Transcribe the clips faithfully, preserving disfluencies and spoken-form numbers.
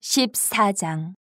십사 장.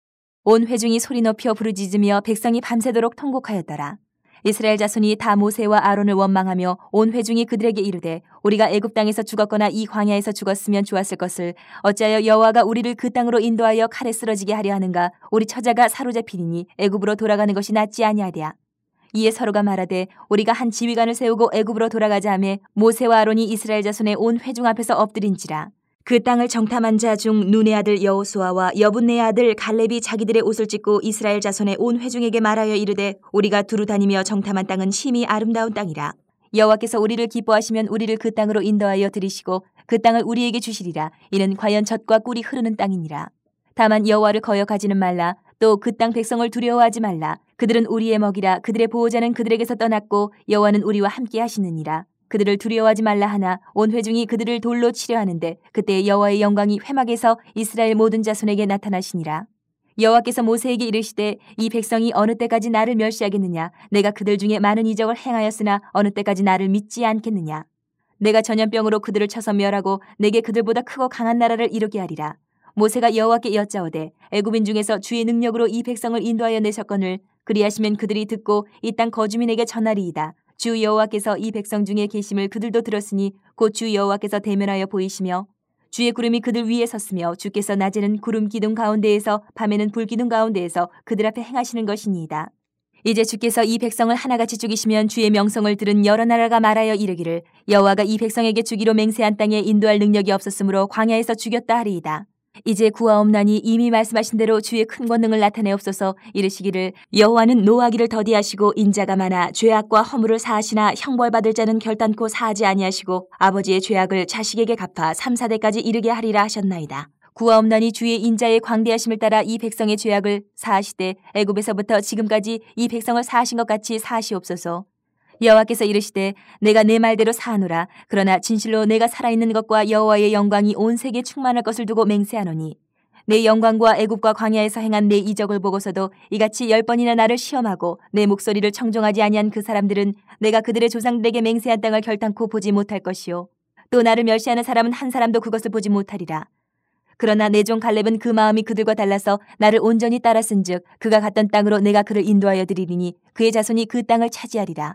온 회중이 소리 높여 부르짖으며 백성이 밤새도록 통곡하였더라. 이스라엘 자손이 다 모세와 아론을 원망하며 온 회중이 그들에게 이르되 우리가 애굽 땅에서 죽었거나 이 광야에서 죽었으면 좋았을 것을 어찌하여 여호와가 우리를 그 땅으로 인도하여 칼에 쓰러지게 하려 하는가. 우리 처자가 사로잡히리니 애굽으로 돌아가는 것이 낫지 아니하랴. 이에 서로가 말하되 우리가 한 지휘관을 세우고 애굽으로 돌아가자 하매 모세와 아론이 이스라엘 자손의 온 회중 앞에서 엎드린지라. 그 땅을 정탐한 자 중 눈의 아들 여호수아와 여분네의 아들 갈렙이 자기들의 옷을 찢고 이스라엘 자손의 온 회중에게 말하여 이르되 우리가 두루 다니며 정탐한 땅은 심히 아름다운 땅이라. 여호와께서 우리를 기뻐하시면 우리를 그 땅으로 인도하여 들이시고 그 땅을 우리에게 주시리라. 이는 과연 젖과 꿀이 흐르는 땅이니라. 다만 여호와를 거역하지는 말라. 또 그 땅 백성을 두려워하지 말라. 그들은 우리의 먹이라. 그들의 보호자는 그들에게서 떠났고 여호와는 우리와 함께 하시느니라. 그들을 두려워하지 말라 하나 온 회중이 그들을 돌로 치려 하는데 그때 여호와의 영광이 회막에서 이스라엘 모든 자손에게 나타나시니라. 여호와께서 모세에게 이르시되 이 백성이 어느 때까지 나를 멸시하겠느냐. 내가 그들 중에 많은 이적을 행하였으나 어느 때까지 나를 믿지 않겠느냐. 내가 전염병으로 그들을 쳐서 멸하고 내게 그들보다 크고 강한 나라를 이루게 하리라. 모세가 여호와께 여짜오되 애굽인 중에서 주의 능력으로 이 백성을 인도하여 내셨거늘 그리하시면 그들이 듣고 이 땅 거주민에게 전하리이다. 주 여호와께서 이 백성 중에 계심을 그들도 들었으니 곧 주 여호와께서 대면하여 보이시며 주의 구름이 그들 위에 섰으며 주께서 낮에는 구름 기둥 가운데에서 밤에는 불 기둥 가운데에서 그들 앞에 행하시는 것이니이다. 이제 주께서 이 백성을 하나같이 죽이시면 주의 명성을 들은 여러 나라가 말하여 이르기를 여호와가 이 백성에게 주기로 맹세한 땅에 인도할 능력이 없었으므로 광야에서 죽였다 하리이다. 이제 구하옵나니 이미 말씀하신 대로 주의 큰 권능을 나타내옵소서. 이르시기를 여호와는 노하기를 더디하시고 인자가 많아 죄악과 허물을 사하시나 형벌받을 자는 결단코 사하지 아니하시고 아버지의 죄악을 자식에게 갚아 삼, 사대까지 이르게 하리라 하셨나이다. 구하옵나니 주의 인자의 광대하심을 따라 이 백성의 죄악을 사하시되 애굽에서부터 지금까지 이 백성을 사하신 것 같이 사하시옵소서. 여호와께서 이르시되 내가 내 말대로 사하노라. 그러나 진실로 내가 살아있는 것과 여호와의 영광이 온 세계에 충만할 것을 두고 맹세하노니 내 영광과 애굽과 광야에서 행한 내 이적을 보고서도 이같이 열 번이나 나를 시험하고 내 목소리를 청종하지 아니한 그 사람들은 내가 그들의 조상들에게 맹세한 땅을 결단코 보지 못할 것이요 또 나를 멸시하는 사람은 한 사람도 그것을 보지 못하리라. 그러나 내 종 갈렙은 그 마음이 그들과 달라서 나를 온전히 따랐은즉 그가 갔던 땅으로 내가 그를 인도하여 드리리니 그의 자손이 그 땅을 차지하리라.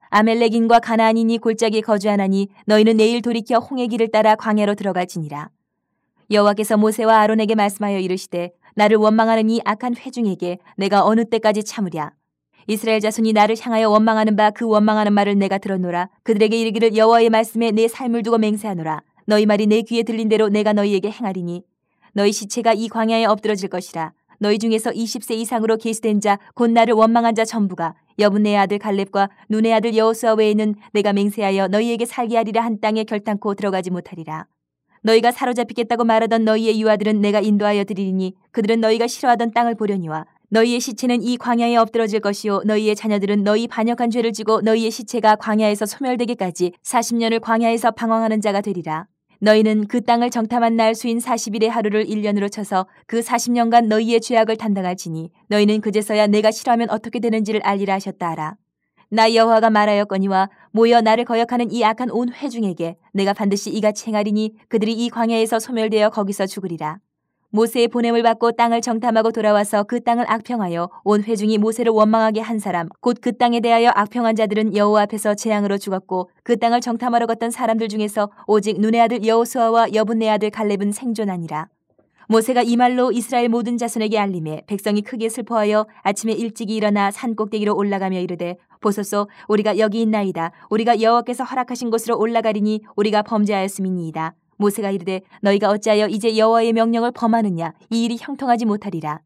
아멜렉인과 가나안인이 골짜기에 거주하나니 너희는 내일 돌이켜 홍해 길을 따라 광야로 들어갈지니라. 여호와께서 모세와 아론에게 말씀하여 이르시되 나를 원망하는 이 악한 회중에게 내가 어느 때까지 참으랴. 이스라엘 자손이 나를 향하여 원망하는 바 그 원망하는 말을 내가 들었노라. 그들에게 이르기를 여호와의 말씀에 내 삶을 두고 맹세하노라. 너희 말이 내 귀에 들린 대로 내가 너희에게 행하리니 너희 시체가 이 광야에 엎드러질 것이라. 너희 중에서 이십 세 이상으로 계수된 자 곧 나를 원망한 자 전부가 여분네의 아들 갈렙과 눈의 아들 여호수아 외에는 내가 맹세하여 너희에게 살게 하리라 한 땅에 결단코 들어가지 못하리라. 너희가 사로잡히겠다고 말하던 너희의 유아들은 내가 인도하여 드리리니 그들은 너희가 싫어하던 땅을 보려니와 너희의 시체는 이 광야에 엎드러질 것이요 너희의 자녀들은 너희 반역한 죄를 지고 너희의 시체가 광야에서 소멸되기까지 사십 년을 광야에서 방황하는 자가 되리라. 너희는 그 땅을 정탐한 날 수인 사십 일의 하루를 일 년으로 쳐서 그 사십 년간 너희의 죄악을 담당할지니 너희는 그제서야 내가 싫어하면 어떻게 되는지를 알리라 하셨다 하라. 나 여호와가 말하였거니와 모여 나를 거역하는 이 악한 온 회중에게 내가 반드시 이같이 행하리니 그들이 이 광야에서 소멸되어 거기서 죽으리라. 모세의 보냄을 받고 땅을 정탐하고 돌아와서 그 땅을 악평하여 온 회중이 모세를 원망하게 한 사람 곧 그 땅에 대하여 악평한 자들은 여호와 앞에서 재앙으로 죽었고 그 땅을 정탐하러 갔던 사람들 중에서 오직 눈의 아들 여호수아와 여분네 아들 갈렙은 생존하니라. 모세가 이 말로 이스라엘 모든 자손에게 알림해 백성이 크게 슬퍼하여 아침에 일찍이 일어나 산 꼭대기로 올라가며 이르되 보소서 우리가 여기 있나이다. 우리가 여호와께서 허락하신 곳으로 올라가리니 우리가 범죄하였음이니이다. 모세가 이르되 너희가 어찌하여 이제 여호와의 명령을 범하느냐. 이 일이 형통하지 못하리라.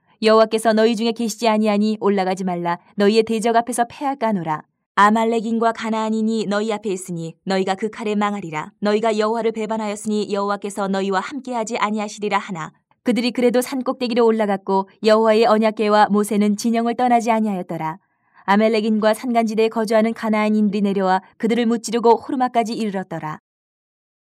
여호와께서 너희 중에 계시지 아니하니 올라가지 말라. 너희의 대적 앞에서 패할까 하노라. 아말렉인과 가나안인이 너희 앞에 있으니 너희가 그 칼에 망하리라. 너희가 여호와를 배반하였으니 여호와께서 너희와 함께하지 아니하시리라 하나 그들이 그래도 산 꼭대기로 올라갔고 여호와의 언약궤와 모세는 진영을 떠나지 아니하였더라. 아멜렉인과 산간지대에 거주하는 가나안인들이 내려와 그들을 무찌르고 호르마까지 이르렀더라.